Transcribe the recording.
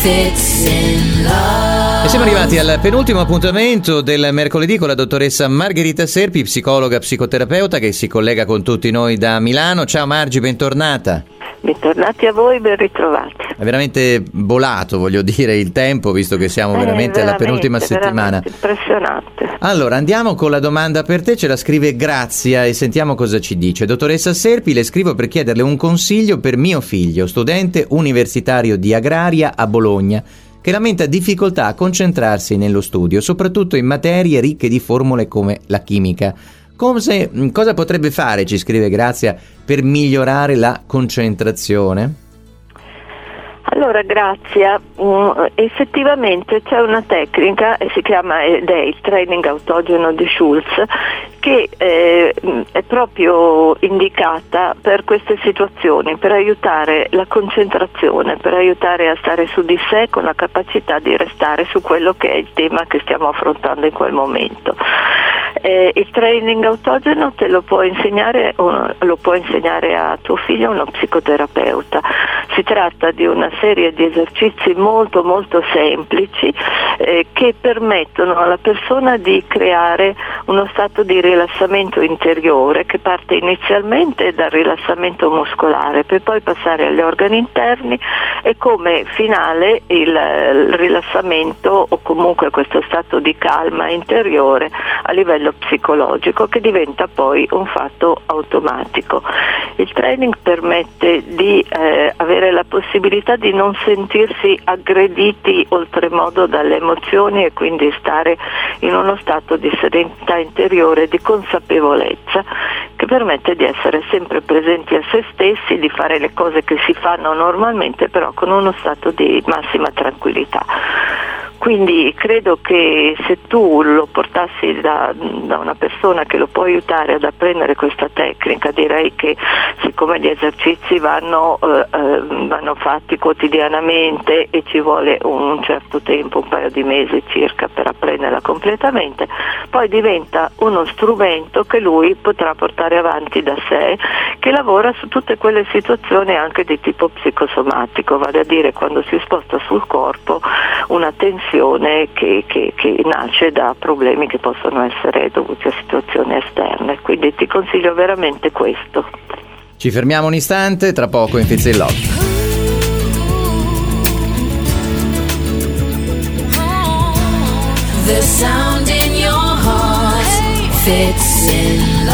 Fits in Love. E siamo arrivati al penultimo appuntamento del mercoledì con la dottoressa Margherita Serpi, psicologa psicoterapeuta che si collega con tutti noi da Milano. Ciao Margi, bentornata. Bentornati a voi, ben ritrovati. È veramente volato, voglio dire, il tempo, visto che siamo veramente alla penultima settimana. Impressionante. Allora, andiamo con la domanda per te, ce la scrive Grazia e sentiamo cosa ci dice. Dottoressa Serpi, le scrivo per chiederle un consiglio per mio figlio, studente universitario di agraria a Bologna, che lamenta difficoltà a concentrarsi nello studio, soprattutto in materie ricche di formule come la chimica. Cosa potrebbe fare, ci scrive Grazia, per migliorare la concentrazione? Allora, Grazia, effettivamente c'è una tecnica, si chiama ed è il training autogeno di Schulz, che è proprio indicata per queste situazioni, per aiutare la concentrazione, per aiutare a stare su di sé con la capacità di restare su quello che è il tema che stiamo affrontando in quel momento. Il training autogeno te lo può insegnare a tuo figlio uno psicoterapeuta. Si tratta di una serie di esercizi molto molto semplici che permettono alla persona di creare uno stato di rilassamento interiore che parte inizialmente dal rilassamento muscolare per poi passare agli organi interni e come finale il rilassamento o comunque questo stato di calma interiore a livello psicologico che diventa poi un fatto automatico. Il training permette di avere la possibilità di non sentirsi aggrediti oltremodo dalle emozioni e quindi stare in uno stato di serenità interiore, di consapevolezza che permette di essere sempre presenti a se stessi, di fare le cose che si fanno normalmente però con uno stato di massima tranquillità. Quindi credo che se tu lo portassi da una persona che lo può aiutare ad apprendere questa tecnica, direi che siccome gli esercizi vanno fatti quotidianamente e ci vuole un certo tempo, un paio di mesi circa per apprenderla completamente, poi diventa uno strumento che lui potrà portare avanti da sé, che lavora su tutte quelle situazioni anche di tipo psicosomatico, vale a dire quando si sposta sul corpo una tensione che nasce da problemi che possono essere dovuti a situazioni esterne. Quindi ti consiglio veramente questo. Ci fermiamo un istante, tra poco in Fits in Love. The sound in your heart fits in